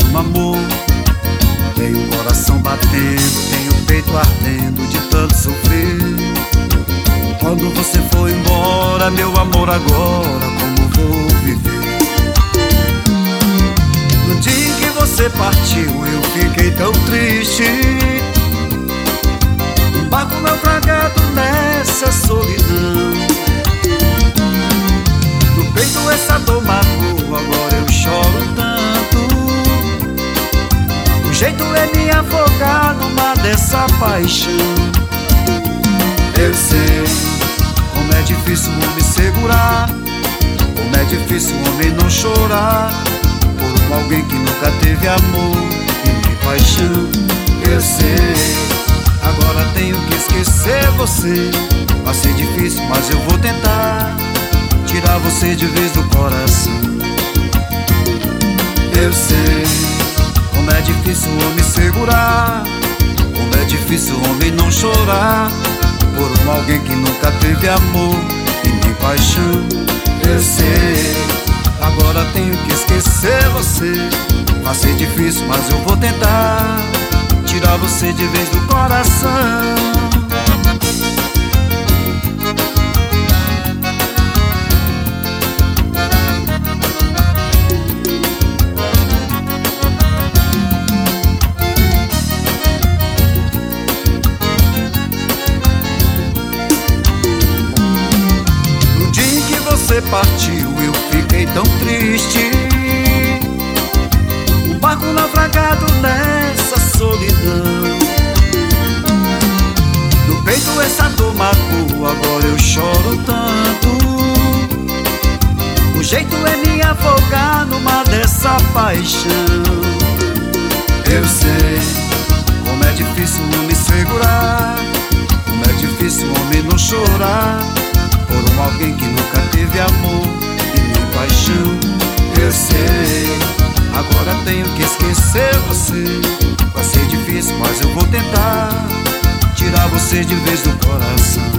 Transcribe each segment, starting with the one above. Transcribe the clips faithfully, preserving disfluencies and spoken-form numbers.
no amor. Tenho o coração batendo, tenho o peito ardendo de tanto sofrer. Quando você foi embora, meu amor, agora como vou viver? No dia em que você partiu, eu fiquei tão triste. Um barco naufragado nessa solidão. No peito essa dor magoa, agora eu choro tanto. O jeito é me afogar no mar dessa paixão. Eu sei como é difícil o homem segurar, como é difícil o homem não chorar por alguém que nunca teve amor e nem paixão. Eu sei, agora tenho que esquecer você. Vai ser difícil, mas eu vou tentar tirar você de vez do coração. Eu sei como é difícil o homem segurar, como é difícil o homem não chorar por um alguém que nunca teve amor e nem paixão. Eu sei, agora tenho que esquecer você. Vai ser difícil, mas eu vou tentar tirar você de vez do coração. Você partiu, eu fiquei tão triste. Um barco naufragado nessa solidão. No peito essa dor magoa, agora eu choro tanto. O jeito é me afogar no mar dessa paixão. Eu sei como é difícil o homem segurar, como é difícil o homem não chorar por um alguém que nunca teve amor e nem paixão. Eu sei, agora tenho que esquecer você. Vai ser difícil, mas eu vou tentar tirar você de vez do coração.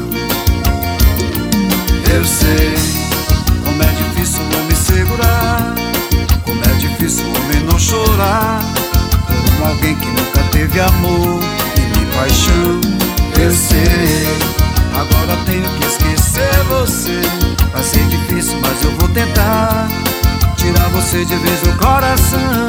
Eu sei como é difícil o homem segurar, como é difícil o homem não chorar por um alguém que nunca teve amor e nem paixão. Eu sei, agora tenho que esquecer você. Vai ser difícil, mas eu vou tentar tirar você de vez do coração.